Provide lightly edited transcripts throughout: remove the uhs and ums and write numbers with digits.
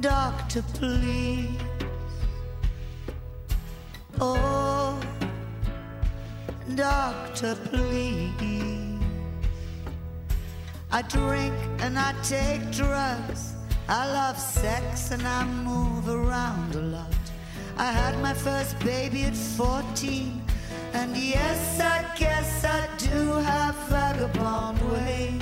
doctor, please. Oh, doctor, please. I drink and I take drugs. I love sex and I move around a lot. I had my first baby at 14. And yes, I guess I do have vagabond ways.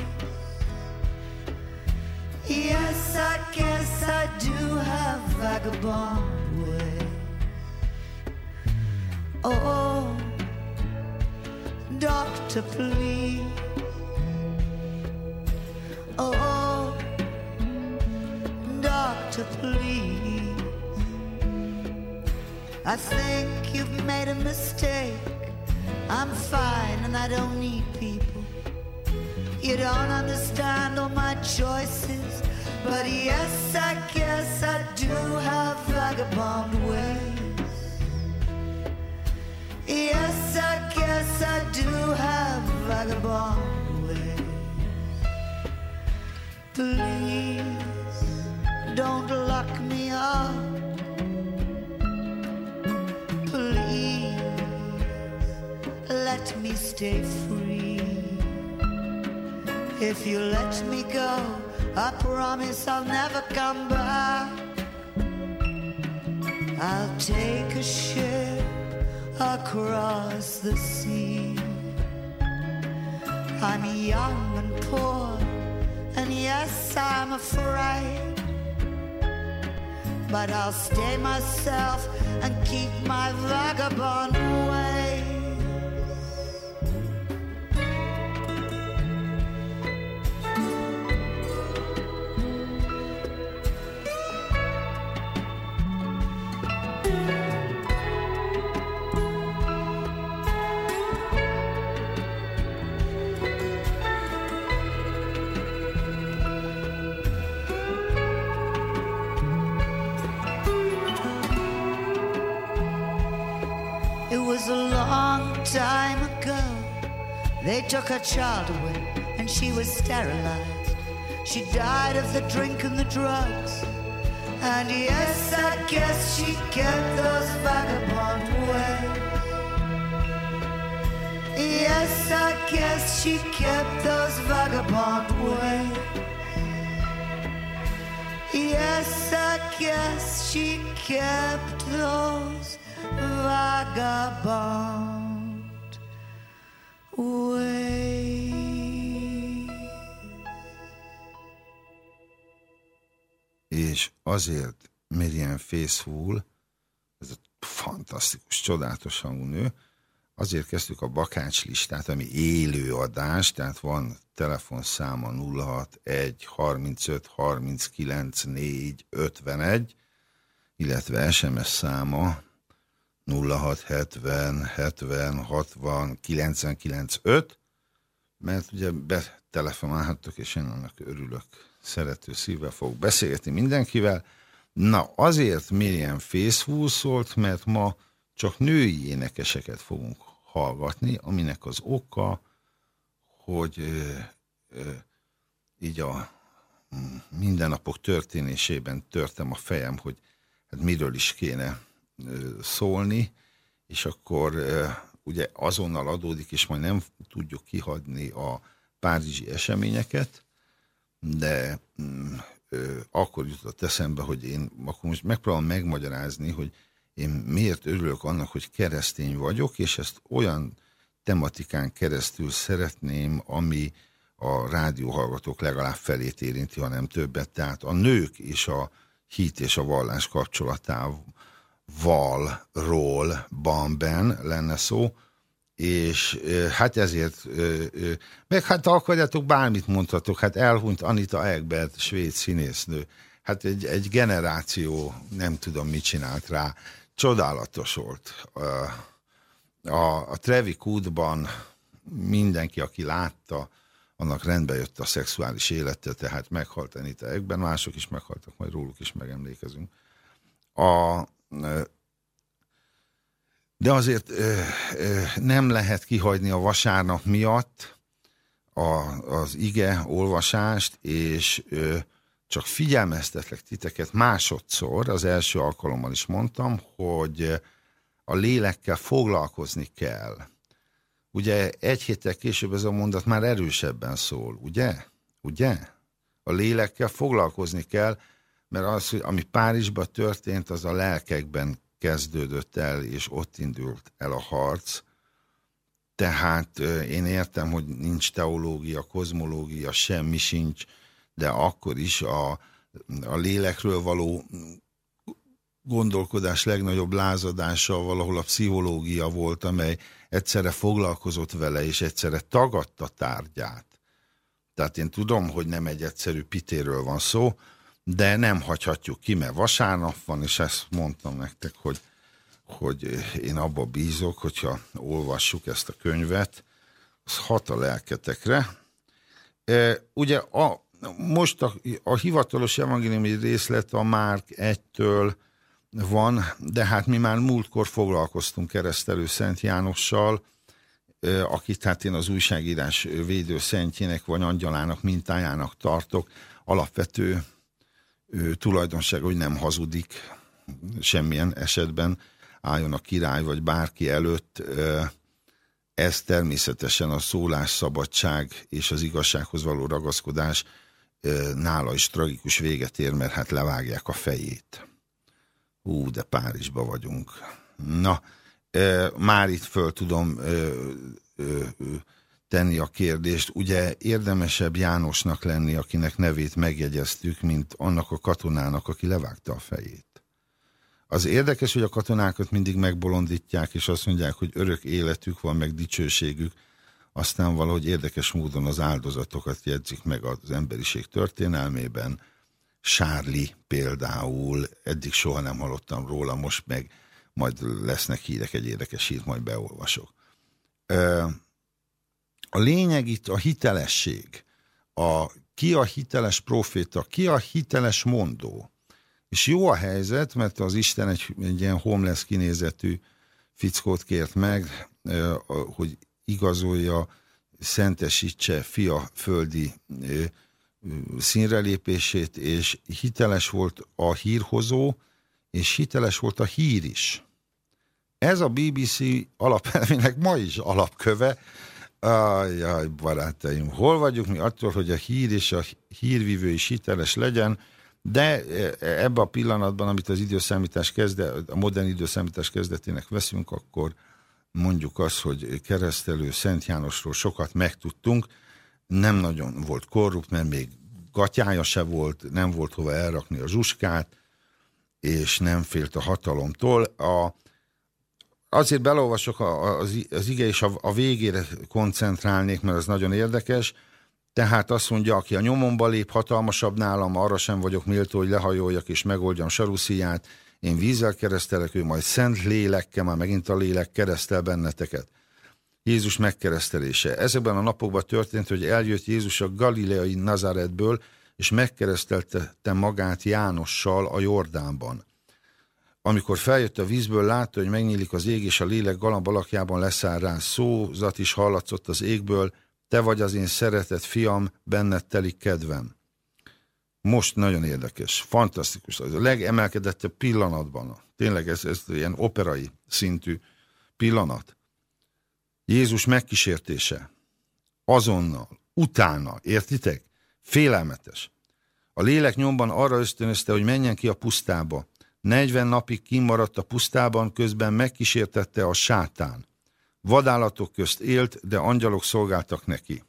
Yes, I guess I do have vagabond ways. Oh, doctor, please. Oh, doctor, please. I think you've made a mistake. I'm fine and I don't need people. You don't understand all my choices. But yes, I guess I do have vagabond ways. Yes, I guess I do have vagabond ways. Please, don't lock me up. Please, let me stay free. If you let me go, I promise I'll never come back. I'll take a ship across the sea. I'm young and poor, and yes, I'm afraid. But I'll stay myself and keep my vagabond ways. Time ago, they took her child away and she was sterilized. She died of the drink and the drugs. And yes, I guess she kept those vagabond ways. Yes, I guess she kept those vagabond ways. Yes, I guess she kept those vagabond. És azért Miriam Faithfull, ez a fantasztikus, csodálatos hangú nő, azért kezdtük a Bakács listát, ami élő adás, tehát van telefonszáma 061 35 39 4 51, illetve SMS száma 0670 70 60 99 5, mert ugye betelefonálhattok, és én annak örülök, szerető szívvel fogok beszélgetni mindenkivel. Na, azért Miriam Faithfull szólt, mert ma csak női énekeseket fogunk hallgatni, aminek az oka, hogy így a mindennapok történésében törtem a fejem, hogy hát miről is kéne szólni, és akkor ugye azonnal adódik, és majd nem tudjuk kihagyni a párizsi eseményeket, de akkor jutott eszembe, hogy én akkor most megpróbálom megmagyarázni, hogy én miért örülök annak, hogy keresztény vagyok, és ezt olyan tematikán keresztül szeretném, ami a rádióhallgatók legalább felét érinti, ha nem többet, tehát a nők és a hit és a vallás kapcsolatával ben lenne szó, és hát ezért, meg hát akarjátok, bármit mondhatok, hát elhunyt Anita Ekberg, svéd színésznő, hát egy generáció nem tudom mit csinált rá, csodálatos volt. A Trevi Kútban mindenki, aki látta, annak rendbe jött a szexuális élete, tehát meghalt Anita Ekberg, mások is meghaltak, majd róluk is megemlékezünk. De azért nem lehet kihagyni a vasárnap miatt az ige olvasást, és Csak figyelmeztetlek titeket másodszor, az első alkalommal is mondtam, hogy a lélekkel foglalkozni kell. Ugye egy héttel később ez a mondat már erősebben szól, ugye? Ugye? A lélekkel foglalkozni kell, mert az, ami Párizsban történt, az a lelkekben kezdődött el, és ott indult el a harc. Tehát én értem, hogy nincs teológia, kozmológia, semmi sincs, de akkor is a lélekről való gondolkodás legnagyobb lázadása valahol a pszichológia volt, amely egyszerre foglalkozott vele, és egyszerre tagadta tárgyát. Tehát én tudom, hogy nem egy egyszerű pitéről van szó, de nem hagyhatjuk ki, mert vasárnap van, és ezt mondtam nektek, hogy én abba bízok, hogyha olvassuk ezt a könyvet, az hat a lelketekre. Ugye most a hivatalos evangéliumi részlet a Márk 1-től van, de hát mi már múltkor foglalkoztunk Keresztelő Szent Jánossal, akit hát én az újságírás védőszentjének vagy angyalának mintájának tartok. Alapvető tulajdonság, hogy nem hazudik semmilyen esetben, álljon a király vagy bárki előtt. Ez természetesen a szólásszabadság és az igazsághoz való ragaszkodás nála is tragikus véget ér, mert hát levágják a fejét. De Párizsba vagyunk. Na, már itt föl tudom tenni a kérdést. Ugye érdemesebb Jánosnak lenni, akinek nevét megjegyeztük, mint annak a katonának, aki levágta a fejét. Az érdekes, hogy a katonákat mindig megbolondítják, és azt mondják, hogy örök életük van, meg dicsőségük, aztán valahogy érdekes módon az áldozatokat jegyzik meg az emberiség történelmében. Charlie például, eddig soha nem hallottam róla, most meg majd lesznek hírek, egy érdekes hírt majd beolvasok. A lényeg itt a hitelesség. Ki a hiteles proféta, ki a hiteles mondó. És jó a helyzet, mert az Isten egy ilyen homeless kinézetű fickót kért meg, hogy igazolja, szentesítse fia földi színrelépését, és hiteles volt a hírhozó, és hiteles volt a hír is. Ez a BBC alapelvének ma is alapköve. Jaj, barátaim, hol vagyunk mi attól, hogy a hír és a hírvívő is hiteles legyen, de ebben a pillanatban, amit az időszámítás a modern időszámítás kezdetének veszünk, akkor mondjuk azt, hogy Keresztelő Szent Jánosról sokat megtudtunk, nem nagyon volt korrupt, mert még gatyája se volt, nem volt hova elrakni a zsuskát, és nem félt a hatalomtól. Azért belolvasok az ige, és a végére koncentrálnék, mert az nagyon érdekes. Tehát azt mondja, aki a nyomomba lép, hatalmasabb nálam, arra sem vagyok méltó, hogy lehajoljak és megoldjam sarusziját. Én vízzel keresztelek, ő majd szent lélekkel, már megint a lélek keresztel benneteket. Jézus megkeresztelése. Ezekben a napokban történt, hogy eljött Jézus a galileai Nazaretből, és megkeresztelte magát Jánossal a Jordánban. Amikor feljött a vízből, látta, hogy megnyílik az ég, és a lélek galamb alakjában leszáll rá. Szózat is hallatszott az égből, te vagy az én szeretett fiam, benned telik kedvem. Most nagyon érdekes, fantasztikus, az a legemelkedettebb pillanatban, tényleg ez ilyen operai szintű pillanat. Jézus megkísértése, azonnal, utána, értitek? Félelmetes. A lélek nyomban arra ösztönözte, hogy menjen ki a pusztába. 40 napig kimaradt a pusztában, közben megkísértette a sátán. Vadállatok közt élt, de angyalok szolgáltak neki.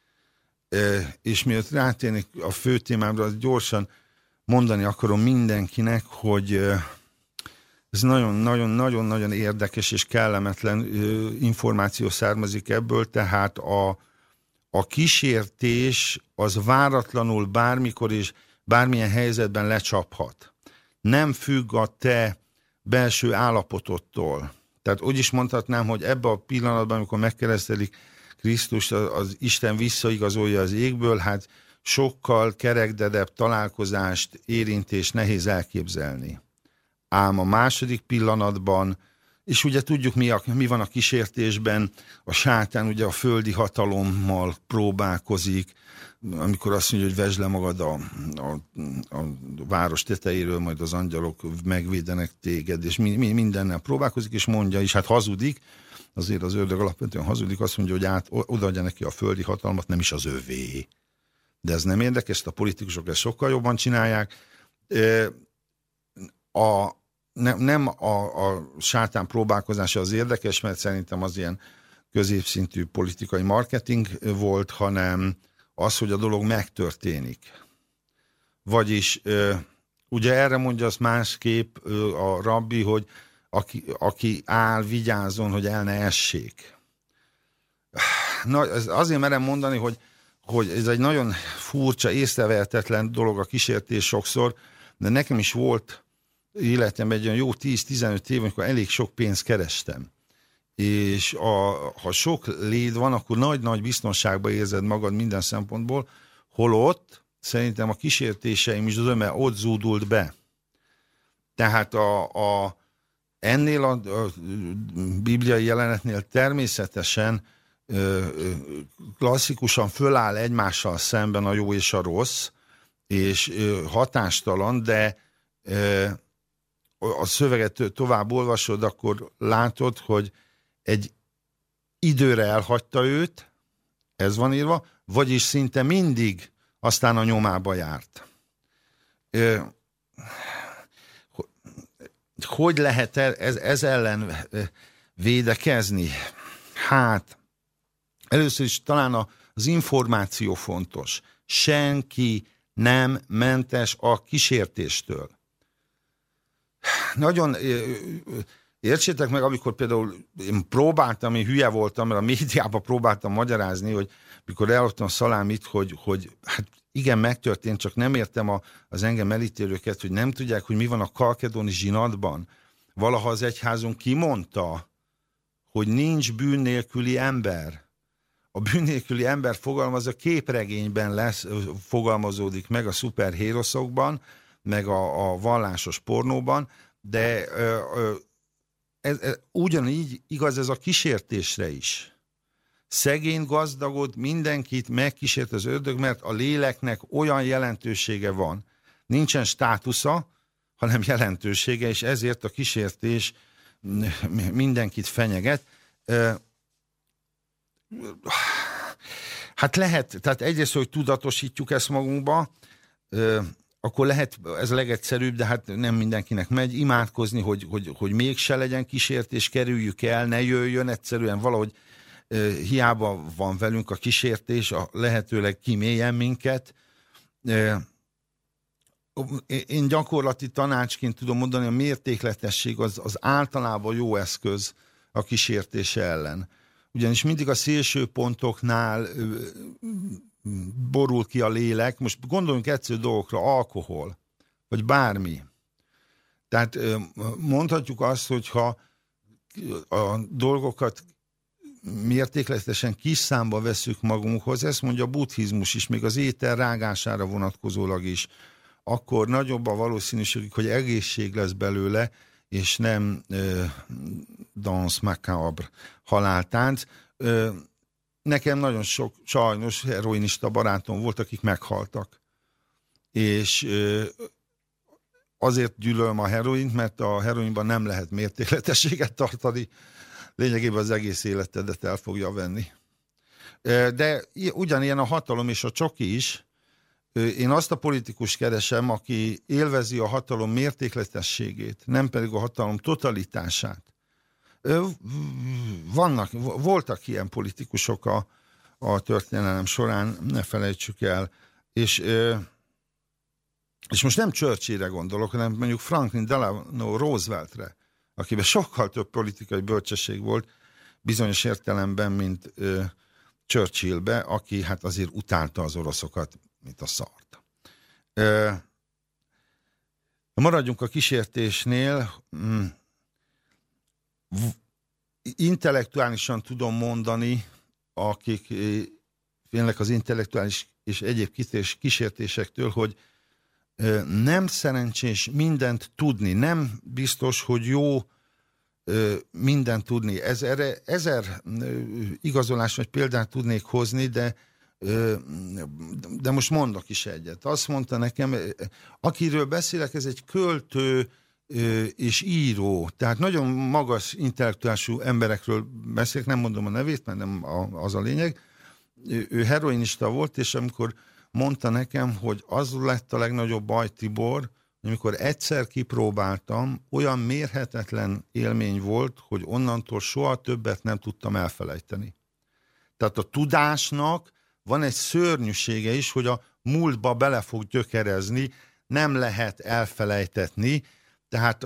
És miatt rátérnék a fő témámra, gyorsan mondani akarom mindenkinek, hogy ez nagyon-nagyon érdekes és kellemetlen információ származik ebből, tehát a kísértés az váratlanul bármikor és bármilyen helyzetben lecsaphat. Nem függ a te belső állapotodtól. Tehát úgy is mondhatnám, hogy ebben a pillanatban, amikor megkeresztelik Krisztust, az Isten visszaigazolja az égből, hát sokkal kerekdedebb találkozást, érintést nehéz elképzelni. Ám a második pillanatban És ugye tudjuk, mi van a kísértésben, a sátán ugye a földi hatalommal próbálkozik, amikor azt mondja, hogy vesd le magad a város tetejéről, majd az angyalok megvédenek téged, és mindennel próbálkozik, és mondja is, hát hazudik, azért az ördög alapvetően hazudik, azt mondja, hogy odaadja neki a földi hatalmat, nem is az övé. De ez nem érdekes, a politikusok ezt sokkal jobban csinálják. Nem a sátán próbálkozása az érdekes, mert szerintem az ilyen középszintű politikai marketing volt, hanem az, hogy a dolog megtörténik. Vagyis ugye erre mondja azt másképp a rabbi, hogy aki áll, vigyázzon, hogy el ne essék. Na, azért merem mondani, hogy ez egy nagyon furcsa, észrevehetetlen dolog a kísértés sokszor, de nekem is volt életemben egy olyan jó 10-15 év, amikor elég sok pénzt kerestem. És ha sok léd van, akkor nagy-nagy biztonságban érzed magad minden szempontból, holott szerintem a kísértéseim is zöme ott zúdult be. Tehát ennél a bibliai jelenetnél természetesen klasszikusan föláll egymással szemben a jó és a rossz, és hatástalan, de a szöveget tovább olvasod, akkor látod, hogy egy időre elhagyta őt, ez van írva, vagyis szinte mindig aztán a nyomába járt. Hogy lehet ez ellen védekezni? Hát, először is talán az információ fontos. Senki nem mentes a kísértéstől. Nagyon értsétek meg, amikor például én próbáltam, én hülye voltam, mert a médiában próbáltam magyarázni, hogy mikor eladtam Szalámit, hogy hát igen, megtörtént, csak nem értem az engem elítélőket, hogy nem tudják, hogy mi van a kalkedoni zsinatban. Valaha az egyházunk kimondta, hogy nincs bűn nélküli ember. A bűn nélküli ember fogalmaz a képregényben fogalmazódik meg a szuperhéroszokban, meg a vallásos pornóban, de ugyanígy igaz ez a kísértésre is. Szegény, gazdagod, mindenkit megkísért az ördög, mert a léleknek olyan jelentősége van. Nincsen státusza, hanem jelentősége, és ezért a kísértés mindenkit fenyeget. Hát lehet, tehát egyrészt, hogy tudatosítjuk ezt magunkba, akkor lehet, ez a legegyszerűbb, de hát nem mindenkinek megy, imádkozni, hogy mégse legyen kísértés, kerüljük el, ne jöjjön, egyszerűen valahogy hiába van velünk a kísértés, lehetőleg kiméljen minket. Én gyakorlati tanácsként tudom mondani, a mértékletesség az általában jó eszköz a kísértése ellen. Ugyanis mindig a szélső pontoknál borul ki a lélek. Most gondoljunk egyszerű dolgokra, alkohol, vagy bármi. Tehát mondhatjuk azt, hogyha a dolgokat mértékletesen kis számba veszük magunkhoz, ezt mondja a buddhizmus is, még az étel rágására vonatkozólag is, akkor nagyobb a valószínűségük, hogy egészség lesz belőle, és nem danse macabre, haláltánc. Nekem nagyon sok sajnos heroinista barátom volt, akik meghaltak. És azért gyűlölöm a heroint, mert a heroinban nem lehet mértékletességet tartani, lényegében az egész életedet el fogja venni. De ugyanilyen a hatalom és a csoki is. Én azt a politikus keresem, aki élvezi a hatalom mértékletességét, nem pedig a hatalom totalitását. Voltak ilyen politikusok a történelem során, ne felejtsük el, és most nem Churchillre gondolok, hanem mondjuk Franklin Delano Rooseveltre, akiben sokkal több politikai bölcsesség volt bizonyos értelemben, mint Churchillbe, aki hát azért utálta az oroszokat, mint a szart. Maradjunk a kísértésnél. Intellektuálisan tudom mondani, akik félnek az intellektuális és egyéb kísértésektől, hogy nem szerencsés mindent tudni. Nem biztos, hogy jó mindent tudni. Ezer igazolás vagy példát tudnék hozni, de most mondok is egyet. Azt mondta nekem, akiről beszélek, ez egy költő és író, tehát nagyon magas intellektuálisú emberekről beszélek, nem mondom a nevét, mert nem az a lényeg. Ő heroinista volt, és amikor mondta nekem, hogy az lett a legnagyobb baj, Tibor, amikor egyszer kipróbáltam, olyan mérhetetlen élmény volt, hogy onnantól soha többet nem tudtam elfelejteni. Tehát a tudásnak van egy szörnyűsége is, hogy a múltba bele fog gyökerezni, nem lehet elfelejtetni, tehát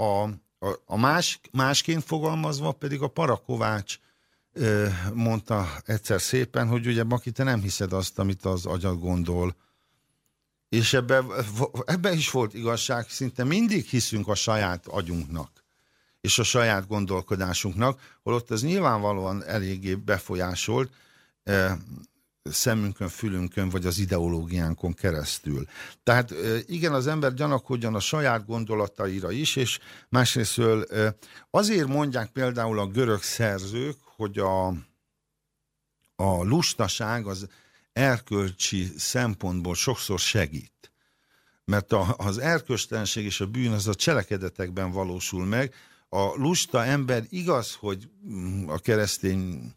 másként fogalmazva pedig a Parakovács mondta egyszer szépen, hogy ugye, Baki, te nem hiszed azt, amit az agyad gondol. És ebben is volt igazság, szinte mindig hiszünk a saját agyunknak, és a saját gondolkodásunknak, holott ez nyilvánvalóan eléggé befolyásolt szemünkön, fülünkön, vagy az ideológiánkon keresztül. Tehát igen, az ember gyanakodjon a saját gondolataira is, és másrésztől azért mondják például a görög szerzők, hogy a lustaság az erkölcsi szempontból sokszor segít. Mert az erkölcstenség és a bűn az a cselekedetekben valósul meg. A lusta ember igaz, hogy a keresztény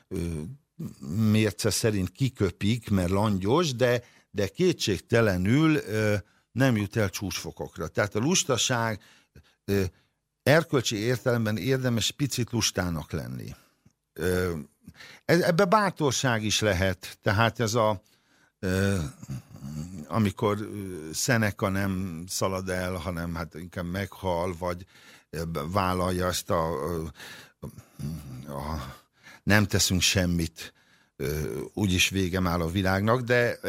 mérce szerint kiköpik, mert langyos, de kétségtelenül nem jut el csúcsfokokra. Tehát a lustaság erkölcsi értelemben érdemes picit lustának lenni. Ebbe bátorság is lehet, tehát ez amikor Seneca nem szalad el, hanem hát inkább meghal, vagy vállalja ezt nem teszünk semmit, úgyis végem áll a világnak, de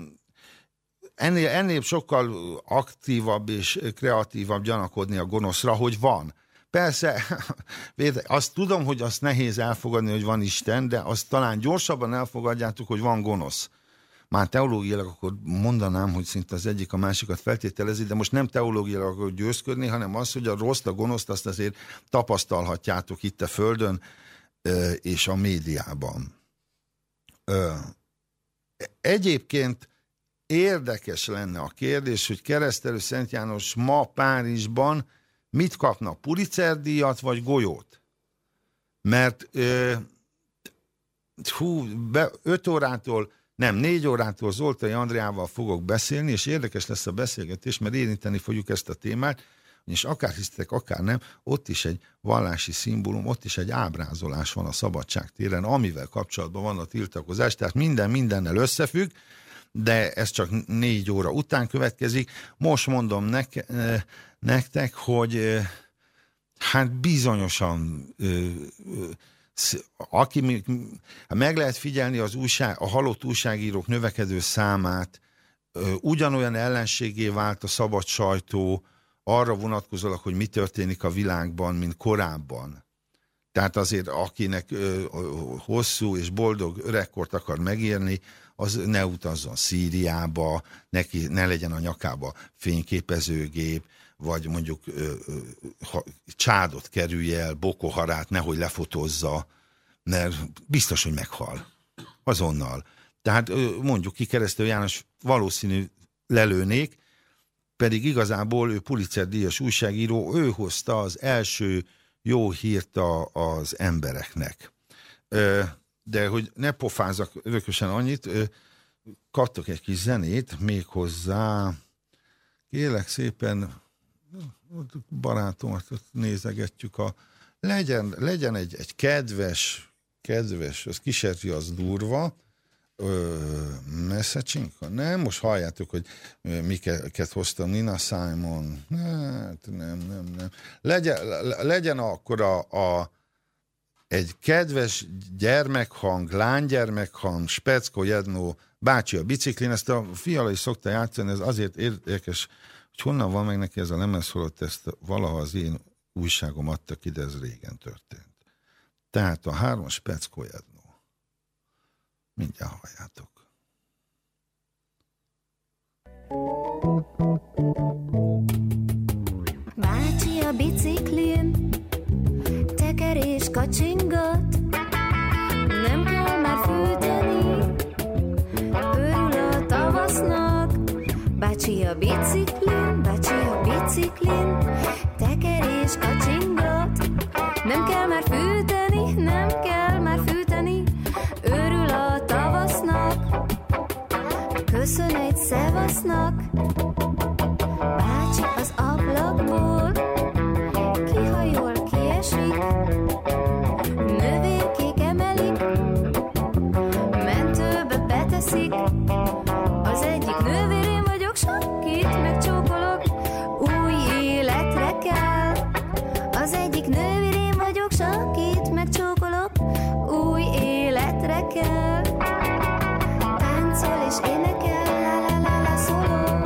ennél sokkal aktívabb és kreatívabb gyanakodni a gonoszra, hogy van. Persze, azt tudom, hogy azt nehéz elfogadni, hogy van Isten, de azt talán gyorsabban elfogadjátok, hogy van gonosz. Már teológiailag akkor mondanám, hogy szinte az egyik a másikat feltételezi, de most nem teológiailag akarok győzködni, hanem az, hogy a rossz, a gonoszt azt azért tapasztalhatjátok itt a Földön és a médiában. Egyébként érdekes lenne a kérdés, hogy Keresztelő Szent János ma Párizsban mit kapna, Pulitzer-díjat vagy golyót? Mert 5 órától, nem 4 órától Zoltai Andreával fogok beszélni, és érdekes lesz a beszélgetés, mert érinteni fogjuk ezt a témát, és akár hisztek, akár nem, ott is egy vallási szimbólum, ott is egy ábrázolás van a Szabadságtéren, amivel kapcsolatban van a tiltakozás, tehát minden mindennel összefügg, de ez csak 4 óra után következik. Most mondom nektek, hogy hát bizonyosan aki meg lehet figyelni a halott újságírók növekedő számát, ugyanolyan ellenségé vált a szabad sajtó arra vonatkozólag, hogy mi történik a világban, mint korábban. Tehát azért akinek hosszú és boldog öregkort akar megérni, az ne utazzon Szíriába, neki ne legyen a nyakába fényképezőgép, vagy mondjuk Csádot kerülje el, Boko Harát nehogy lefotózza, mert biztos, hogy meghal. Azonnal. Tehát mondjuk ki, Keresztelő János valószínű lelőnék, pedig igazából ő Pulitzer-díjas újságíró, ő hozta az első jó hírt az embereknek. De hogy ne pofázzak örökösen annyit, kaptok egy kis zenét, méghozzá, kérlek szépen, barátomat nézegetjük, legyen egy kedves, az kísérti, az durva, Messzacsinka? Nem, most halljátok, hogy miket hoztam, Nina Simon, hát nem. Legyen akkor egy kedves gyermekhang, lánygyermekhang, Speckó Jednó bácsi a biciklin, ezt a fiala is szokta játszani, ez azért érdekes, hogy honnan van meg neki ez a lemez, holott ezt valaha az én újságom adta ki, de ez régen történt. Tehát a 3 Speckó Jednó. Mindjárt halljátok. Bácsi a biciklin, biciklin, bácsi a biciklin, tekerés kacsingat. Nem kell már fűteni, nem kell már fűteni, örül a tavasznak, köszön egy szevasznak. Bácsi az ablakból kihajol, kiesik, növérkék emelik, mentőbe beteszik. Az egyik nővérén vagyok, sakit megcsókolok, új életre kell. Az egyik nővérén vagyok, sakit megcsókolok, új életre kell. Táncol és énekel, la la la la szóló.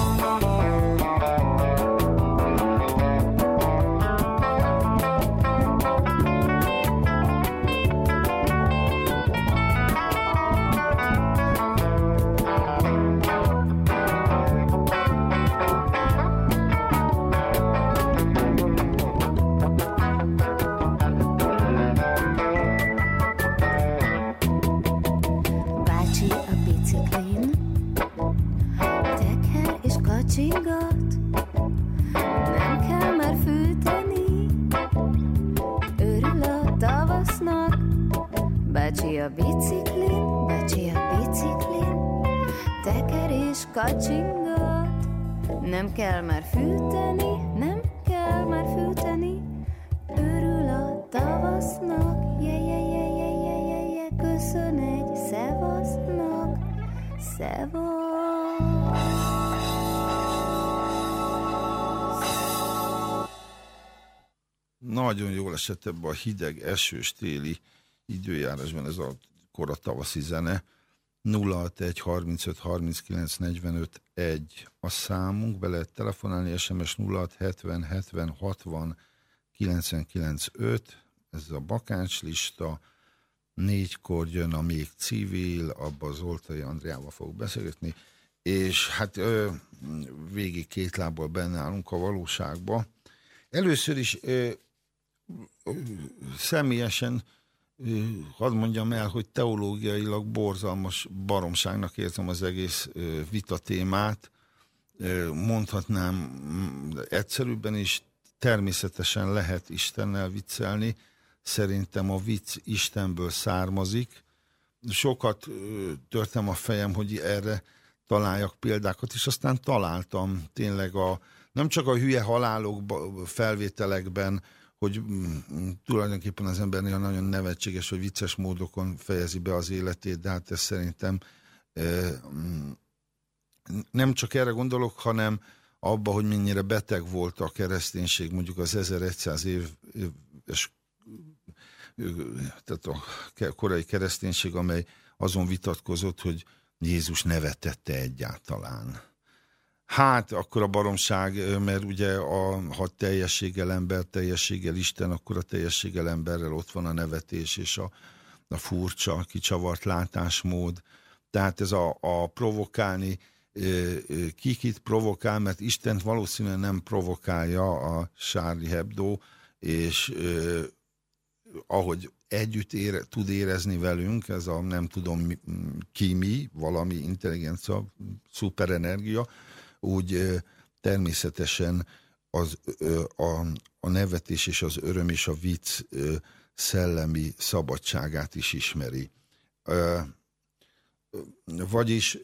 Bácsi a biciklin, teker és kacsingat. Nem kell már fűteni, örül a tavasznak. Bácsi a biciklin, bácsi a biciklin, teker és kacsingat. Nem kell már fűteni, nem kell már fűteni, örül a tavasznak. Köszön egy szevasznak, szevasz. Nagyon jól esett ebbe a hideg, esős téli időjárásban ez a kora tavaszi zene. 061 35 39 45 1 a számunk, be lehet telefonálni, SMS 06 70 70 60 99 5, ez a bakáncslista. 4-kor jön a Még civil, abba az Zoltai Andriával fogok beszélgetni, és hát végig két lábbal benne állunk a valóságba. Először is személyesen hadd mondjam el, hogy teológiailag borzalmas baromságnak érzem az egész vita témát. Mondhatnám egyszerűbben is, természetesen lehet Istennel viccelni. Szerintem a vicc Istenből származik. Sokat törtem a fejem, hogy erre találjak példákat, és aztán találtam tényleg nem csak a hülye halálok felvételekben, hogy tulajdonképpen az ember néha nagyon nevetséges, hogy vicces módokon fejezi be az életét, de hát ez szerintem nem csak erre gondolok, hanem abba, hogy mennyire beteg volt a kereszténység, mondjuk az 1100 éves, tehát a korai kereszténység, amely azon vitatkozott, hogy Jézus nevetette egyáltalán. Hát akkor a baromság, mert ugye ha teljességgel ember, teljességgel Isten, akkor a teljességgel emberrel ott van a nevetés és a furcsa, kicsavart látásmód. Tehát ez a provokálni, kikit provokál, mert Istent valószínűleg nem provokálja a Charlie Hebdo, és ahogy együtt tud érezni velünk, ez a nem tudom mi, valami intelligencia, szuperenergia, úgy természetesen a nevetés és az öröm és a vicc szellemi szabadságát is ismeri. Vagyis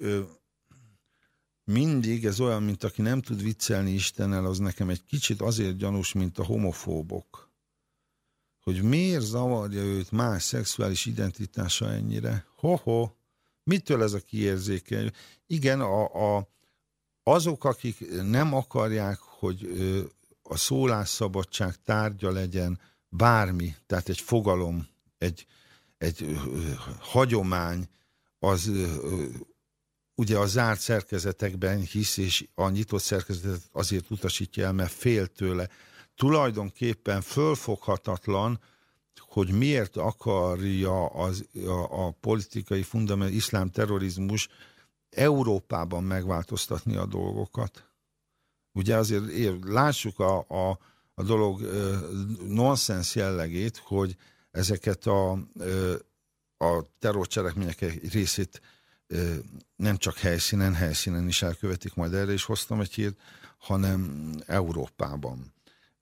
mindig ez olyan, mint aki nem tud viccelni Istennel, az nekem egy kicsit azért gyanús, mint a homofóbok. Hogy miért zavarja őt más szexuális identitása ennyire? Mitől ez a kiérzékeny? Igen, azok, akik nem akarják, hogy a szólásszabadság tárgya legyen bármi, tehát egy fogalom, egy hagyomány, az ugye a zárt szerkezetekben hisz, és a nyitott szerkezetet azért utasítja el, mert fél tőle. Tulajdonképpen fölfoghatatlan, hogy miért akarja a politikai fundamentális iszlám terrorizmus Európában megváltoztatni a dolgokat. Ugye azért lássuk a dolog nonsens jellegét, hogy ezeket a terrorcselekmények részét nem csak helyszínen is elkövetik, majd erre is hoztam egy hírt, hanem Európában.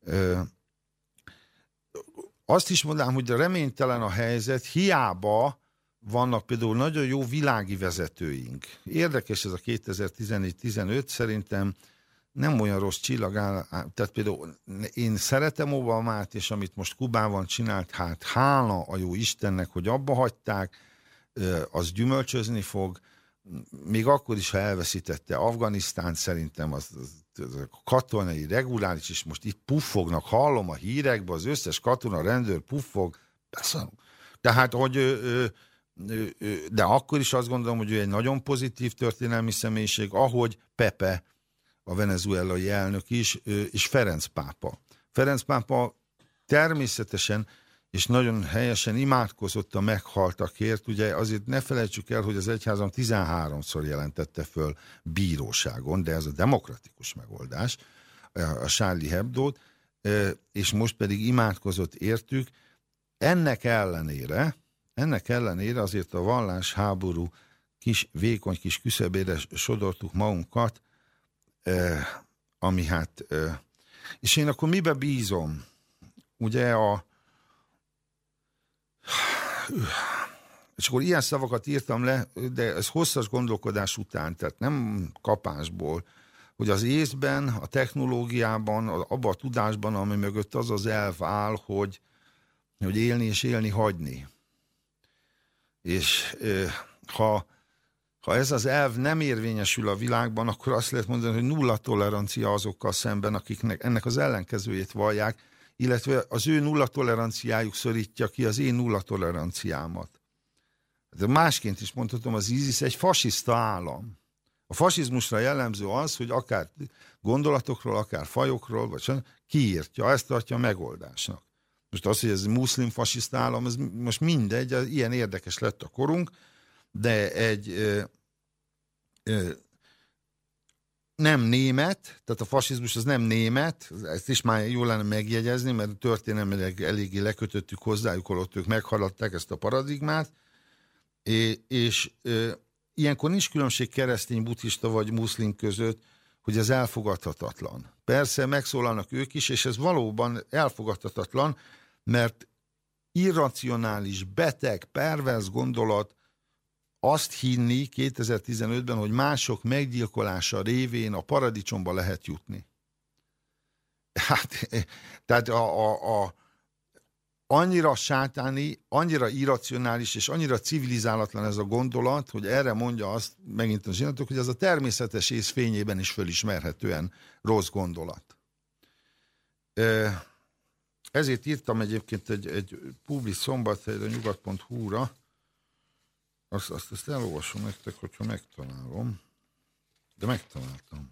Azt is mondanám, hogy reménytelen a helyzet, hiába vannak például nagyon jó világi vezetőink. Érdekes ez a 2014-15, szerintem nem olyan rossz csillag áll. Tehát például én szeretem Obamát, és amit most Kubában csinált, hát hála a jó Istennek, hogy abba hagyták, az gyümölcsözni fog, még akkor is, ha elveszítette Afganisztánt, szerintem az katonai, reguláris, és most itt puffognak, hallom a hírekben, az összes katona, rendőr puffog, beszélünk. Tehát, hogy de akkor is azt gondolom, hogy ő egy nagyon pozitív történelmi személyiség, ahogy Pepe, a venezuelai elnök is, és Ferenc pápa. Ferenc pápa természetesen és nagyon helyesen imádkozott a meghaltakért. Ugye azért ne felejtsük el, hogy az egyházam 13-szor jelentette föl bíróságon, de ez a demokratikus megoldás, a Charlie Hebdót, és most pedig imádkozott értük. Ennek ellenére azért a vallásháború vékony kis küszöbére sodortuk magunkat, ami hát... És én akkor mibe bízom? Ugye és akkor ilyen szavakat írtam le, de ez hosszas gondolkodás után, tehát nem kapásból, hogy az észben, a technológiában, abban a tudásban, ami mögött az az elv áll, hogy élni és élni hagyni. És ha ez az elv nem érvényesül a világban, akkor azt lehet mondani, hogy nulla tolerancia azokkal szemben, akiknek ennek az ellenkezőjét vallják, illetve az ő nulla toleranciájuk szorítja ki az én nulla toleranciámat. De másként is mondhatom, az ISIS egy fasiszta állam. A fasizmusra jellemző az, hogy akár gondolatokról, akár fajokról, vagy sem, kiírtja, ezt tartja a megoldásnak. Most az, hogy ez muszlim fasiszta állam, ez most mindegy, ilyen érdekes lett a korunk, de egy nem német, tehát a fasizmus az nem német, ezt is már jól lenne megjegyezni, mert történelmileg eléggé lekötöttük hozzájuk, holott ők meghaladták ezt a paradigmát, és ilyenkor nincs különbség keresztény, buddhista vagy muszlim között, hogy ez elfogadhatatlan. Persze megszólalnak ők is, és ez valóban elfogadhatatlan, mert irracionális, beteg, perverz gondolat azt hinni 2015-ben, hogy mások meggyilkolása révén a paradicsomba lehet jutni. Hát, tehát annyira sátáni, annyira irracionális és annyira civilizálatlan ez a gondolat, hogy erre mondja azt, megint a zsinatok, hogy ez a természetes ész fényében is fölismerhetően rossz gondolat. Ezért írtam egyébként egy publis szombathelyre, a nyugat.hu-ra, azt elolvasom nektek, hogyha megtalálom. De megtaláltam.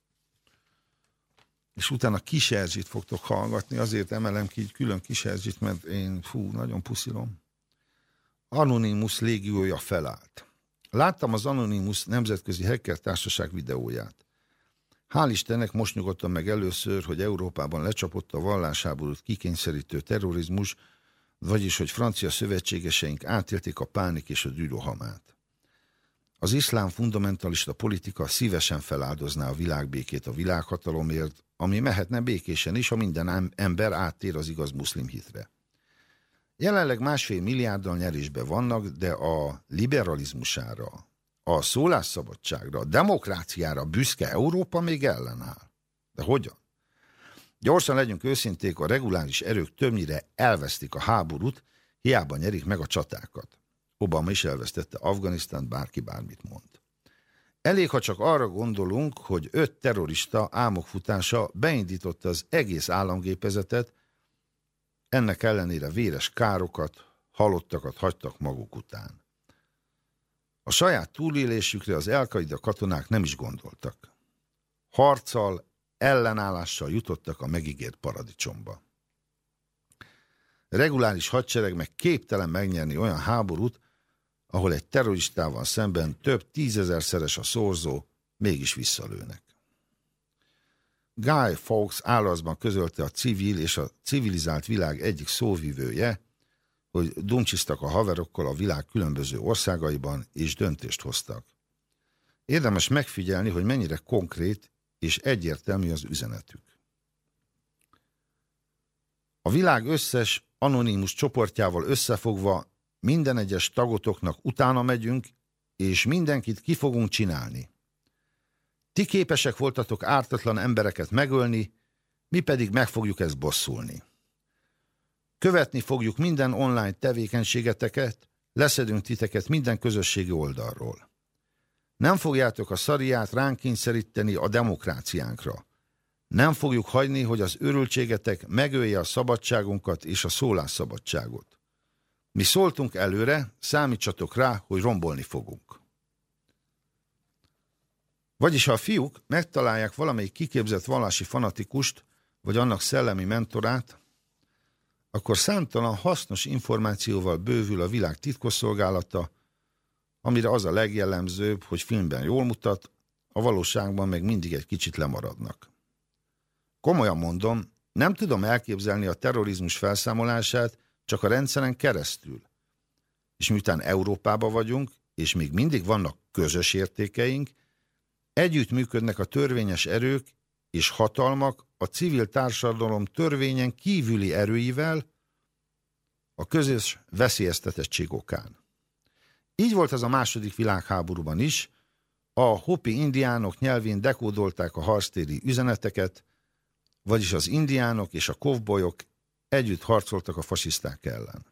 És utána Kis Erzsit fogtok hallgatni, azért emelem ki így külön Kis Erzsit, mert én nagyon puszilom. Anonymous légiója felállt. Láttam az Anonymous nemzetközi hacker társaság videóját. Hál' Istennek most nyugodtam meg először, hogy Európában lecsapott a vallásháborút kikényszerítő terrorizmus, vagyis, hogy francia szövetségeseink átélték a pánik és a dürohamát. Az iszlám fundamentalista politika szívesen feláldozná a világbékét a világhatalomért, ami mehetne békésen is, ha minden ember áttér az igaz muszlim hitre. Jelenleg 1,5 milliárddal nyerésben vannak, de a liberalizmusára, a szólásszabadságra, a demokráciára büszke Európa még ellenáll. De hogyan? Gyorsan legyünk őszinték, a reguláris erők többnyire elvesztik a háborút, hiába nyerik meg a csatákat. Obama is elvesztette Afganisztánt, bárki bármit mond. Elég, ha csak arra gondolunk, hogy 5 terrorista álmokfutása beindította az egész államgépezetet, ennek ellenére véres károkat, halottakat hagytak maguk után. A saját túlélésükre az Al-Qaida katonák nem is gondoltak. Harccal, ellenállással jutottak a megígért paradicsomba. Reguláris hadsereg meg képtelen megnyerni olyan háborút, ahol egy terroristával szemben több 10 000-szeres a szorzó, mégis visszalőnek. Guy Fawkes árazban közölte a civil és a civilizált világ egyik szóvivője, hogy dumcsisztak a haverokkal a világ különböző országaiban, és döntést hoztak. Érdemes megfigyelni, hogy mennyire konkrét és egyértelmű az üzenetük. A világ összes anonimus csoportjával összefogva minden egyes tagotoknak utána megyünk, és mindenkit ki fogunk csinálni. Ti képesek voltatok ártatlan embereket megölni, mi pedig meg fogjuk ezt bosszulni. Követni fogjuk minden online tevékenységeteket, leszedünk titeket minden közösségi oldalról. Nem fogjátok a szariát ránk kényszeríteni a demokráciánkra. Nem fogjuk hagyni, hogy az őrültségetek megölje a szabadságunkat és a szólásszabadságot. Mi szóltunk előre, számítsatok rá, hogy rombolni fogunk. Vagyis ha a fiúk megtalálják valamelyik kiképzett vallási fanatikust, vagy annak szellemi mentorát, akkor számtalan hasznos információval bővül a világ titkosszolgálata, amire az a legjellemzőbb, hogy filmben jól mutat, a valóságban meg mindig egy kicsit lemaradnak. Komolyan mondom, nem tudom elképzelni a terrorizmus felszámolását csak a rendszeren keresztül. És miután Európában vagyunk, és még mindig vannak közös értékeink, együttműködnek a törvényes erők és hatalmak a civil társadalom törvényen kívüli erőivel a közös veszélyeztetettség okán. Így volt ez a második világháborúban is, a Hopi indiánok nyelvén dekódolták a harctéri üzeneteket, vagyis az indiánok és a kovbolyok együtt harcoltak a fasiszták ellen.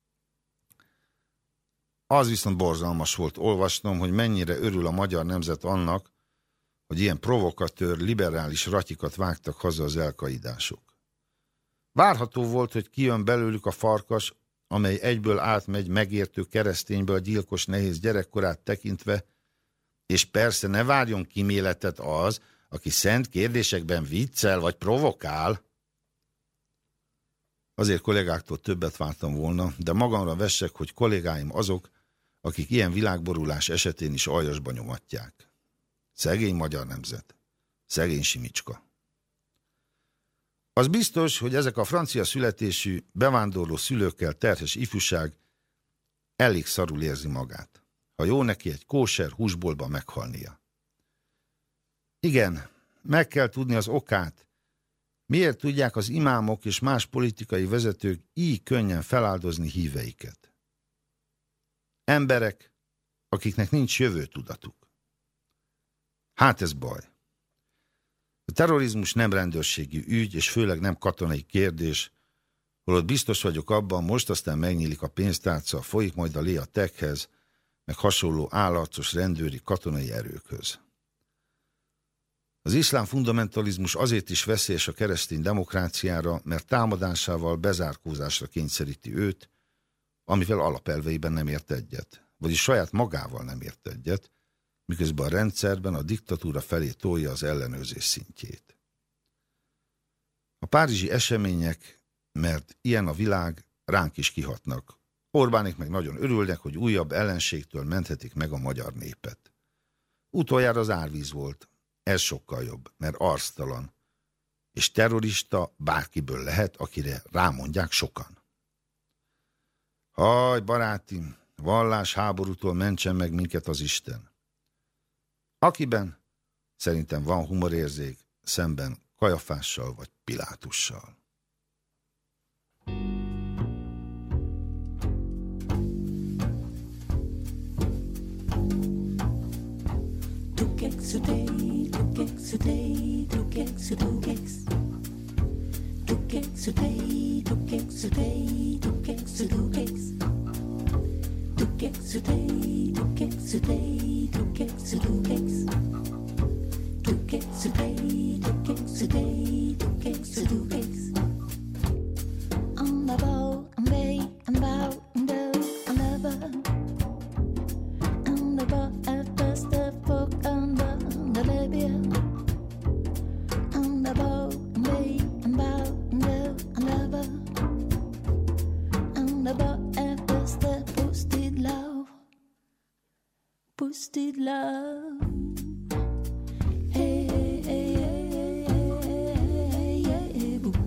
Az viszont borzalmas volt olvasnom, hogy mennyire örül a magyar nemzet annak, hogy ilyen provokatőr, liberális ratyikat vágtak haza az elkaidások. Várható volt, hogy kijön belőlük a farkas, amely egyből átmegy megértő keresztényből a gyilkos nehéz gyerekkorát tekintve, és persze ne várjon kíméletet az, aki szent kérdésekben viccel vagy provokál. Azért kollégáktól többet vártam volna, de magamra vessek, hogy kollégáim azok, akik ilyen világborulás esetén is aljasba nyomatják. Szegény magyar nemzet. Szegény Simicska. Az biztos, hogy ezek a francia születésű, bevándorló szülőkkel terhes ifjúság elég szarul érzi magát, ha jó neki egy kóser húsboltban meghalnia. Igen, meg kell tudni az okát, miért tudják az imámok és más politikai vezetők így könnyen feláldozni híveiket. Emberek, akiknek nincs jövőtudatuk. Hát ez baj. A terrorizmus nem rendőrségi ügy, és főleg nem katonai kérdés, holott biztos vagyok abban, most aztán megnyílik a pénztárca, folyik majd a lé a tekhez, meg hasonló állarcos rendőri katonai erőkhöz. Az iszlám fundamentalizmus azért is veszélyes a keresztény demokráciára, mert támadásával bezárkózásra kényszeríti őt, amivel alapelveiben nem ért egyet, vagyis saját magával nem ért egyet, miközben a rendszerben a diktatúra felé tolja az ellenőrzés szintjét. A párizsi események, mert ilyen a világ, ránk is kihatnak. Orbánék meg nagyon örülnek, hogy újabb ellenségtől menthetik meg a magyar népet. Utoljára az árvíz volt. Ez sokkal jobb, mert arctalan. És terrorista bárkiből lehet, akire rámondják sokan. Haj, barátim, vallásháborútól mentsen meg minket az Isten. Akiben szerintem van humorérzék, szemben Kajafással vagy Pilátussal. Pusted love. Hey, hey, hey, hey, hey, hey, hey,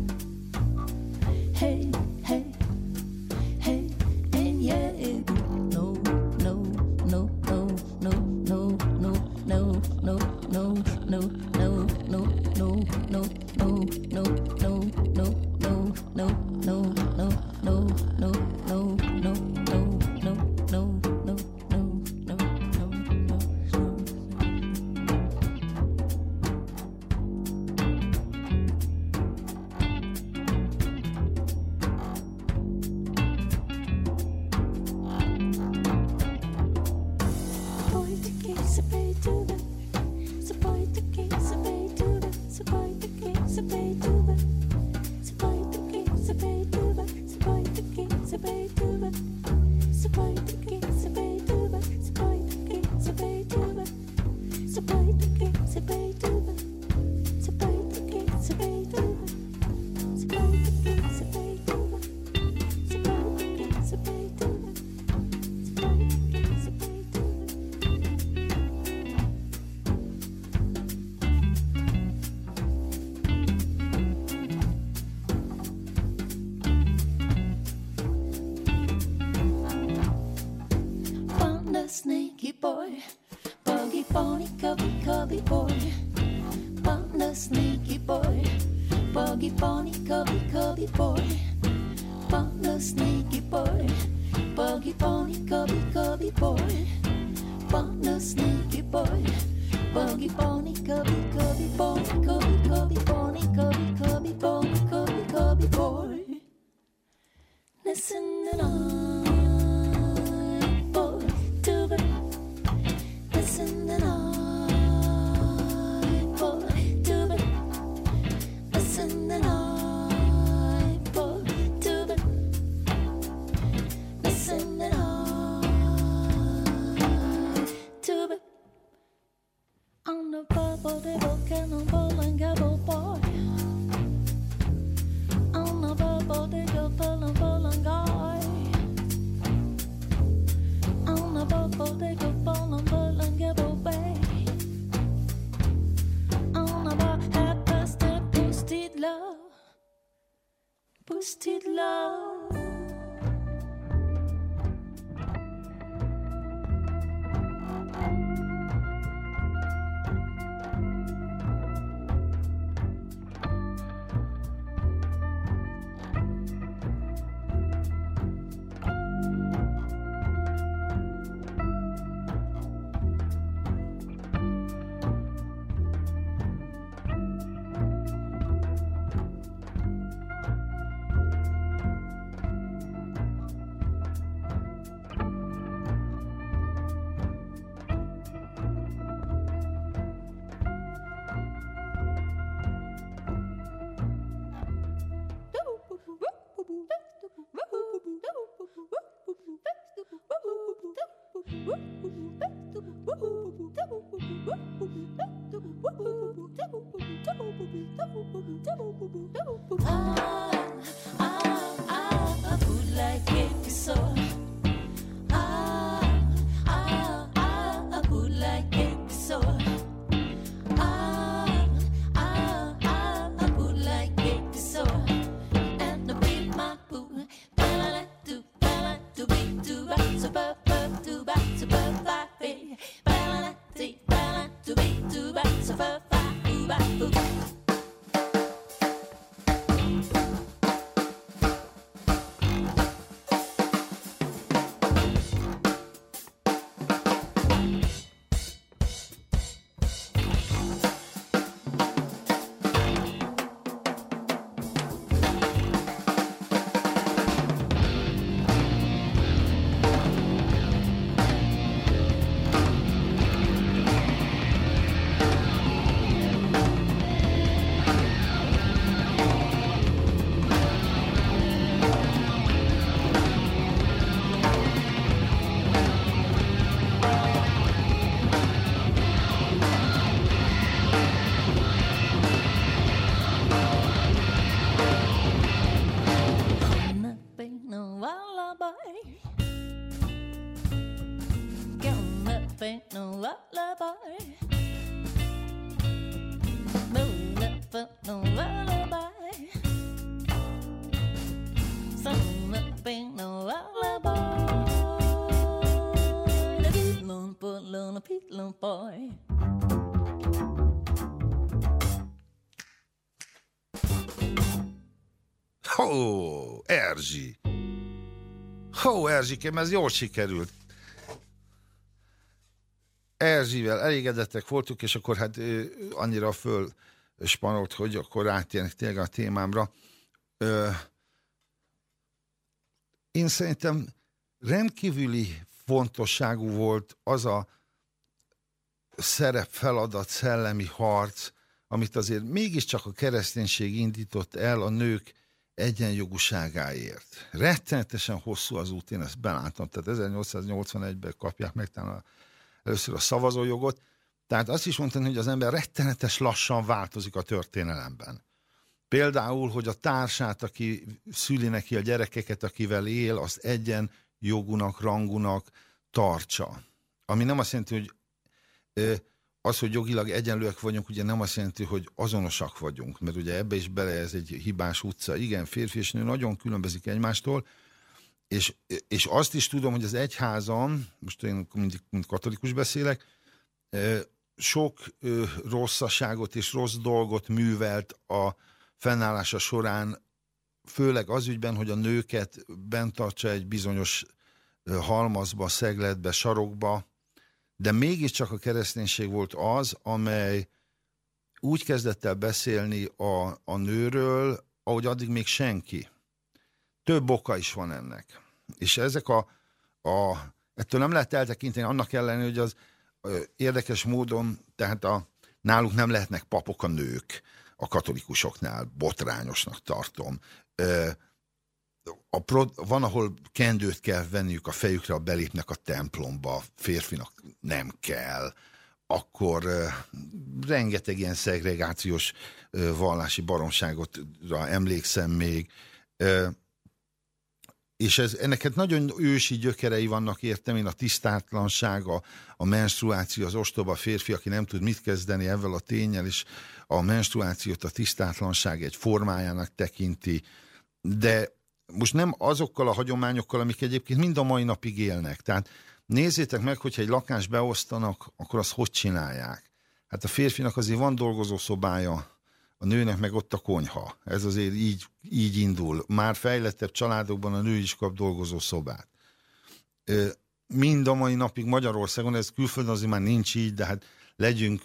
Sneaky boy, buggy pony, cubby boy. Panda sneaky boy, buggy pony, cubby boy. Panda sneaky boy, buggy pony, cubby boy. Panda sneaky boy, buggy pony, cubby boy, cubby pony, cubby boy, cubby boy. Listen to the on the bubble, the cannonball and gobble boy. On the bubble, they go ball and guy. On the bubble, they go ball and gobble bay. On the bar, had past the boosted love. I would like it so. I would like it so. I would like it so. And the beat my boo, bala do be do ba so ba do ba so ba ba be bala do be do ba so ba do ba boo. Ain't no lullaby. Moon up for no lullaby. Sun up ain't no lullaby. The little boy. Erzsi! Erzsikém, ez jól sikerült. Erzsivel elégedettek voltunk, és akkor hát annyira föl spanolt, hogy akkor átérnek tényleg a témámra. Én szerintem rendkívüli fontosságú volt az a szerep, feladat, szellemi harc, amit azért mégiscsak a kereszténység indított el a nők egyenjogúságáért. Rettenetesen hosszú az út, én ezt beláttam, tehát 1881-ben kapják meg talán először a szavazójogot, tehát azt is mondtam, hogy az ember rettenetes lassan változik a történelemben. Például, hogy a társát, aki szüli neki a gyerekeket, akivel él, azt egyenjogúnak, rangúnak tartsa. Ami nem azt jelenti, hogy az, hogy jogilag egyenlőek vagyunk, ugye nem azt jelenti, hogy azonosak vagyunk, mert ugye ebbe is bele ez egy hibás utca. Igen, férfi és nő nagyon különbözik egymástól, és azt is tudom, hogy az egyházam, most én mindig katolikus beszélek, sok rosszaságot és rossz dolgot művelt a fennállása során, főleg az ügyben, hogy a nőket bent tartsa egy bizonyos halmazba, szegletbe, sarokba, de mégiscsak a kereszténység volt az, amely úgy kezdett el beszélni a nőről, ahogy addig még senki. Több oka is van ennek. És ezek ettől nem lehet eltekinteni, annak ellenére, hogy az érdekes módon, tehát náluk nem lehetnek papok a nők, a katolikusoknál, botrányosnak tartom. Van, ahol kendőt kell venniük a fejükre, a belépnek a templomba, férfinak nem kell, akkor rengeteg ilyen szegregációs vallási baromságotra emlékszem még, és ennek hát nagyon ősi gyökerei vannak, értem én, a tisztátlanság, a menstruáció, az ostoba férfi, aki nem tud mit kezdeni ezzel a ténnyel, és a menstruációt a tisztátlanság egy formájának tekinti, de most nem azokkal a hagyományokkal, amik egyébként mind a mai napig élnek. Tehát nézzétek meg, hogyha egy lakást beosztanak, akkor azt hogy csinálják. Hát a férfinak azért van dolgozószobája, a nőnek meg ott a konyha. Ez azért így indul. Már fejlettebb családokban a nő is kap dolgozószobát. Mind a mai napig Magyarországon, ez külföldön azért már nincs így, de hát legyünk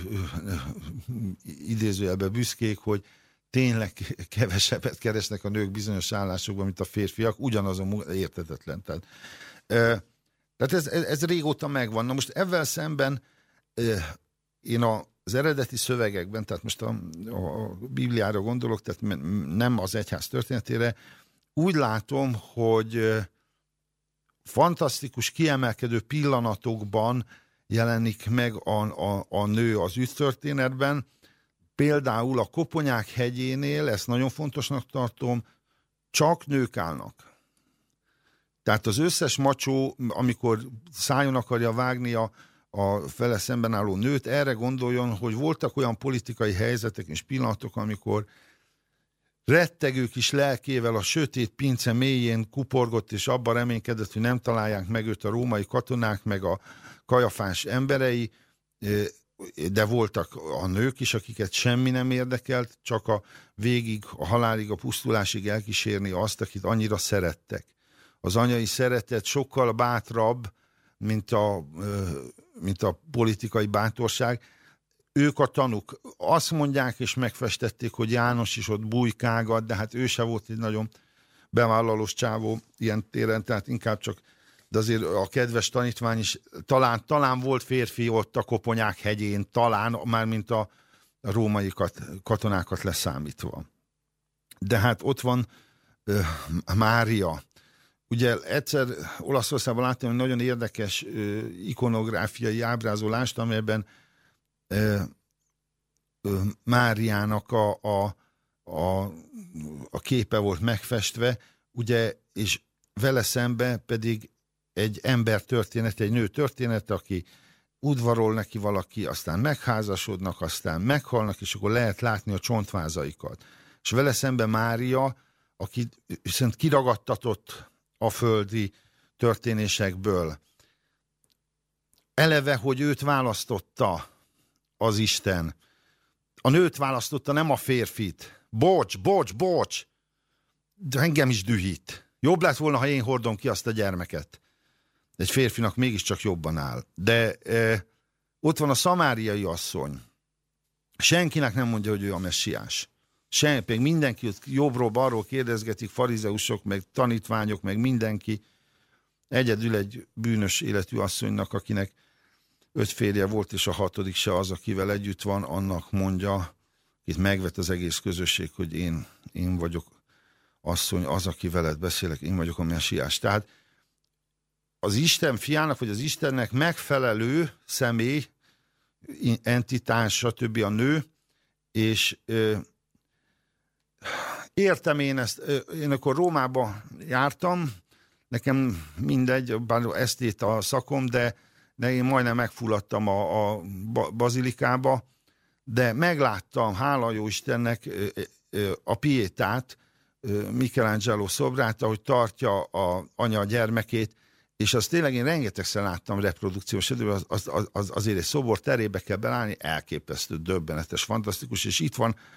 idézőjelben büszkék, hogy tényleg kevesebbet keresnek a nők bizonyos állásokban, mint a férfiak, ugyanazon érthetetlen. Tehát ez régóta megvan. Na most ezzel szemben én az eredeti szövegekben, tehát most a Bibliára gondolok, tehát nem az egyház történetére, úgy látom, hogy fantasztikus, kiemelkedő pillanatokban jelenik meg a nő az ügytörténetben. Például a Koponyák hegyénél, ezt nagyon fontosnak tartom, csak nők állnak. Tehát az összes macsó, amikor szájon akarja vágni a vele szemben álló nőt, erre gondoljon, hogy voltak olyan politikai helyzetek és pillanatok, amikor rettegő kis lelkével a sötét pince mélyén kuporgott, és abban reménykedett, hogy nem találják meg őt a római katonák, meg a Kajafás emberei, de voltak a nők is, akiket semmi nem érdekelt, csak a halálig, a pusztulásig elkísérni azt, akit annyira szerettek. Az anyai szeretet sokkal bátrabb, mint a politikai bátorság. Ők a tanúk. Azt mondják és megfestették, hogy János is ott bujkágat, de hát ő se volt egy nagyon bevállalós csávó ilyen téren, tehát inkább csak, de azért a kedves tanítvány is talán volt férfi ott a Koponyák hegyén, talán már mint a római katonákat leszámítva. De hát ott van Mária. Ugye egyszer Olaszországban láttam egy nagyon érdekes ikonográfiai ábrázolást, amelyben Máriának a képe volt megfestve, ugye, és vele szembe pedig egy ember történet, egy nő történet, aki udvarol neki valaki, aztán megházasodnak, aztán meghalnak, és akkor lehet látni a csontvázaikat. És vele szembe Mária, aki viszont kiragadtatott a földi történésekből. Eleve, hogy őt választotta az Isten. A nőt választotta, nem a férfit. Bocs! de engem is dühít. Jobb lett volna, ha én hordom ki azt a gyermeket. Egy férfinak mégiscsak jobban áll. De ott van a szamáriai asszony. Senkinek nem mondja, hogy ő a messiás. Pedig mindenki jobbról-balról kérdezgetik, farizeusok, meg tanítványok, meg mindenki. Egyedül egy bűnös életű asszonynak, akinek 5 férje volt, és a 6. se az, akivel együtt van, annak mondja, itt megvet az egész közösség, hogy én vagyok asszony, az, aki veled beszélek, én vagyok a messiás. Tehát az Isten fiának, vagy az Istennek megfelelő személy, entitás, stb. A nő, és értem én ezt, én akkor Rómába jártam, nekem mindegy, bár esztéta a szakom, de én majdnem megfulladtam a bazilikába, de megláttam, hála jó Istennek, a Pietát, Michelangelo szobrát, ahogy tartja a anya a gyermekét, és azt tényleg én rengetegszer láttam reprodukciós időben, azért egy szobor terébe kell belállni, elképesztő, döbbenetes, fantasztikus, és itt van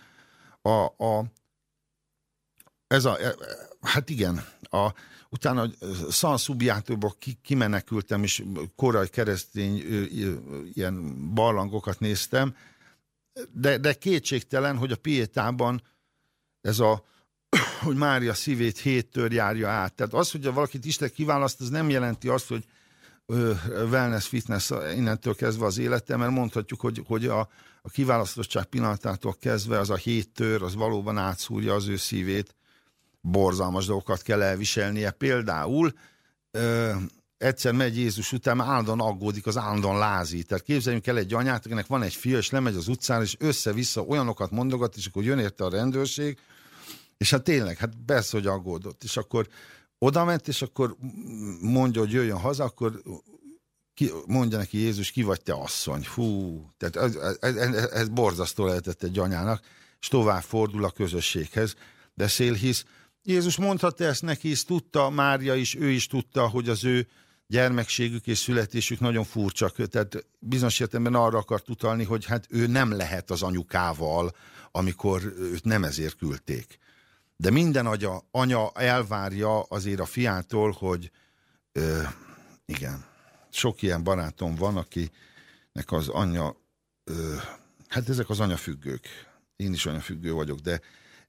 hát igen, utána San Subbiatóból kimenekültem, és korai keresztény ilyen barlangokat néztem, de kétségtelen, hogy a Pietában ez hogy Mária szívét 7 tör járja át. Tehát az, hogy valakit Isten kiválaszt, az nem jelenti azt, hogy wellness, fitness innentől kezdve az életem, mert mondhatjuk, hogy a kiválasztottság pillanatától kezdve az a 7 tör, az valóban átszúrja az ő szívét, borzalmas dolgokat kell elviselnie. Például egyszer megy Jézus után, mert állandóan aggódik, az állandóan lázít. Tehát képzeljünk el egy anyát, akinek van egy fia, és lemegy az utcára, és össze-vissza olyanokat mondogat, és akkor jön érte a rendőrség, és hát tényleg, hát persze, hogy aggódott. És akkor odament, és akkor mondja, hogy jöjjön haza, akkor mondja neki Jézus, ki vagy te asszony. Fú, tehát ez borzasztó lehetett egy anyának, és tovább fordul a közösséghez, beszél, hisz Jézus mondhatta ezt neki, hisz tudta, Mária is, ő is tudta, hogy az ő gyermekségük és születésük nagyon furcsa. Tehát bizonyos értelemben arra akart utalni, hogy hát ő nem lehet az anyukával, amikor őt nem ezért küldték. De minden anya elvárja azért a fiától, hogy igen, sok ilyen barátom van, akinek az anyja, hát ezek az anyafüggők. Én is anyafüggő vagyok, de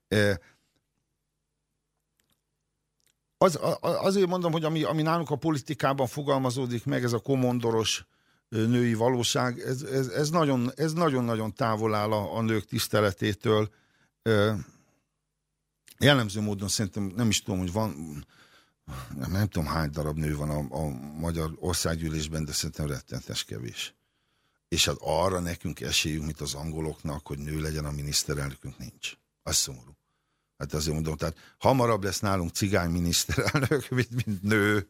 azért mondom, hogy ami nálunk a politikában fogalmazódik meg, ez a komondoros női valóság, ez nagyon-nagyon távol áll a nők tiszteletétől. Jellemző módon szerintem nem is tudom, hogy van, nem tudom hány darab nő van a Magyar Országgyűlésben, de szerintem rettenetes kevés. És hát arra nekünk esélyünk, mint az angoloknak, hogy nő legyen a miniszterelnökünk, nincs. Az szomorú. Hát azért mondom, tehát hamarabb lesz nálunk cigány miniszterelnök, mint nő.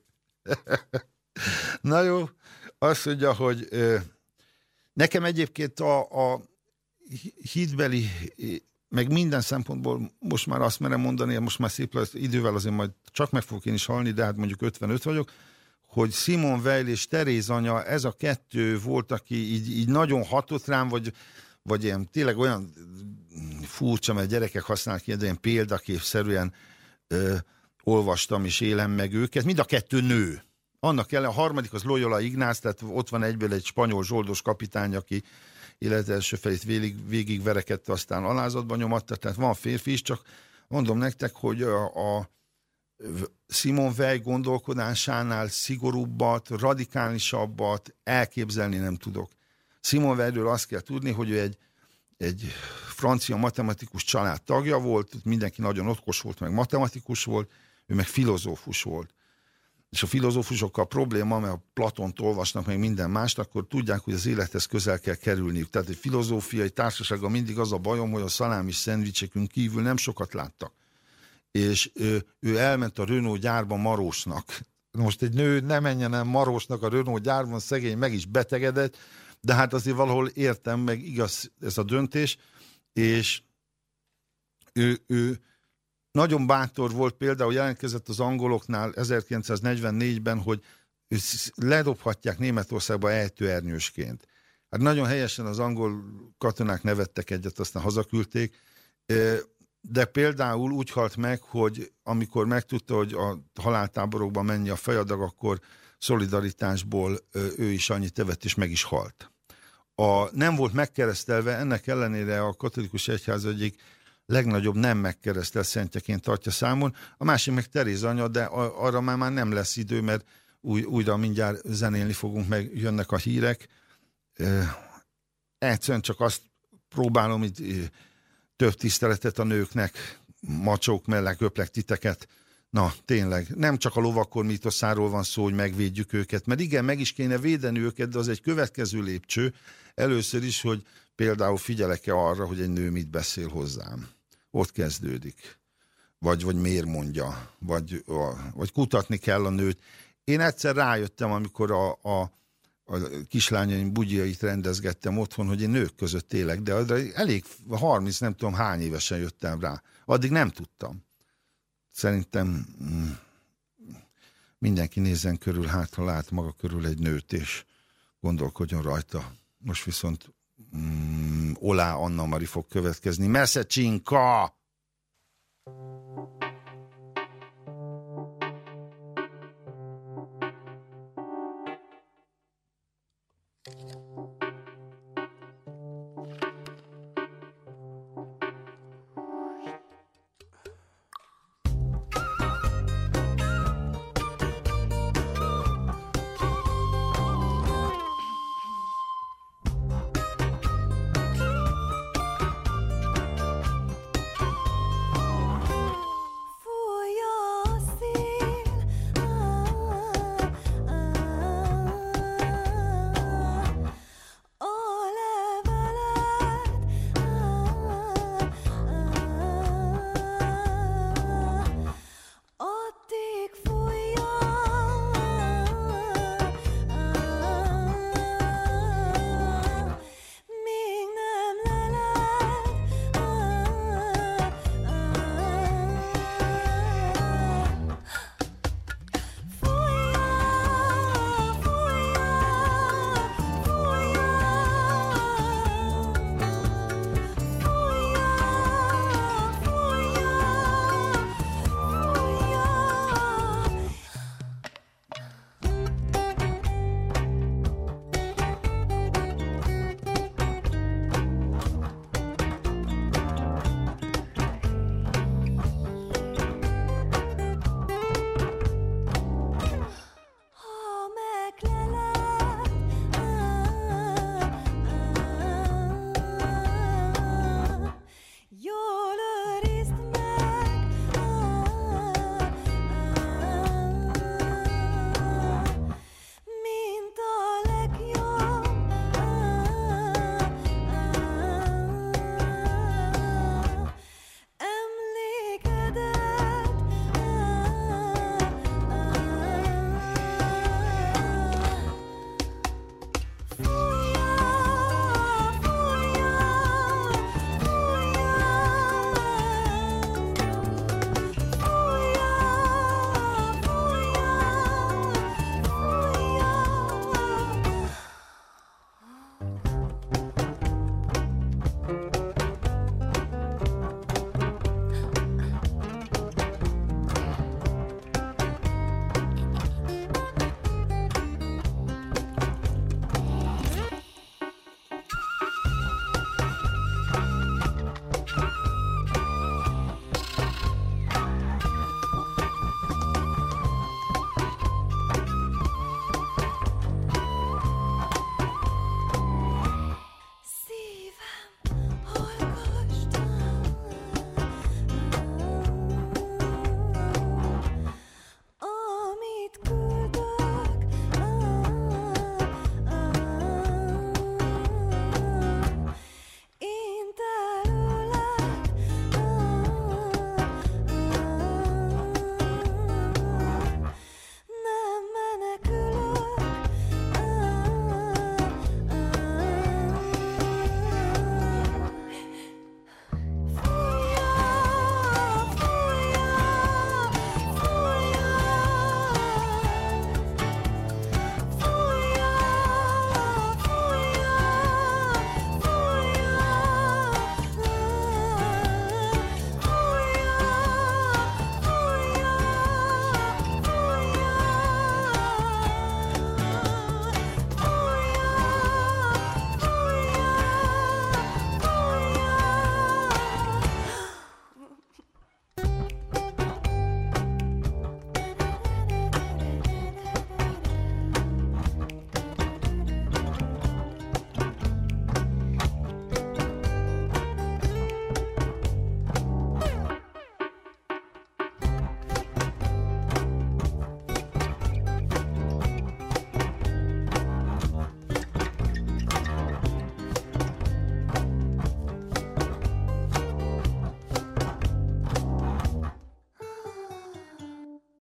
Na jó, azt mondja, hogy nekem egyébként a hitbeli, meg minden szempontból most már azt merem mondani, most már szép lesz, idővel azért majd csak meg fogok én is halni, de hát mondjuk 55 vagyok, hogy Simone Weil és Teréz anya, ez a kettő volt, aki így nagyon hatott rám, vagy ilyen tényleg olyan furcsa, mert gyerekek használnak ilyen, de ilyen példaképszerűen olvastam és élem meg őket. Mind a kettő nő. Annak ellen, a harmadik az Loyola Ignác, tehát ott van egyből egy spanyol zsoldos kapitány, aki élet első felét végig verekedte, aztán alázatban nyomatta, tehát van férfi is, csak mondom nektek, hogy a Simone Weil gondolkodásánál szigorúbbat, radikálisabbat elképzelni nem tudok. Simone Weilről azt kell tudni, hogy ő egy francia matematikus család tagja volt, mindenki nagyon okos volt, meg matematikus volt, ő meg filozófus volt. És a filozófusokkal probléma, mert a Platont olvasnak, meg minden mást, akkor tudják, hogy az élethez közel kell kerülniük. Tehát egy filozófiai társasággal mindig az a bajom, hogy a szalámis szendvicsekünk kívül nem sokat láttak. És ő elment a Renault gyárba Marósnak. Most egy nő ne menjen el Marósnak a Renault gyárban, szegény meg is betegedett, de hát azért valahol értem, meg igaz ez a döntés, és ő nagyon bátor volt, például jelentkezett az angoloknál 1944-ben, hogy ledobhatják Németországba ejtőernyősként. Hát nagyon helyesen az angol katonák nevettek egyet, aztán hazaküldték, de például úgy halt meg, hogy amikor megtudta, hogy a haláltáborokban mennyi a fejadag, akkor szolidaritásból ő is annyit evett, és meg is halt. Nem volt megkeresztelve, ennek ellenére a katolikus egyház egyik legnagyobb nem megkeresztelt szentjeként tartja számon, a másik meg Teréz anya, de arra már nem lesz idő, mert újra mindjárt zenélni fogunk, meg jönnek a hírek. Egyszerűen csak azt próbálom, itt több tiszteletet a nőknek, macsók mellett köplek titeket. Na, tényleg, nem csak a lovakor mítoszáról van szó, hogy megvédjük őket, mert igen, meg is kéne védeni őket, de az egy következő lépcső. Először is, hogy például figyelek-e arra, hogy egy nő mit beszél hozzám. Ott kezdődik. Vagy miért mondja, vagy kutatni kell a nőt. Én egyszer rájöttem, amikor a kislányaim bugyjait rendezgettem otthon, hogy én nők között élek, de elég 30, nem tudom hány évesen jöttem rá. Addig nem tudtam. Szerintem mindenki nézzen körül, hát ha lát maga körül egy nőt, és gondolkodjon rajta. Most viszont Olá Anna Mari fog következni. Messze csinka!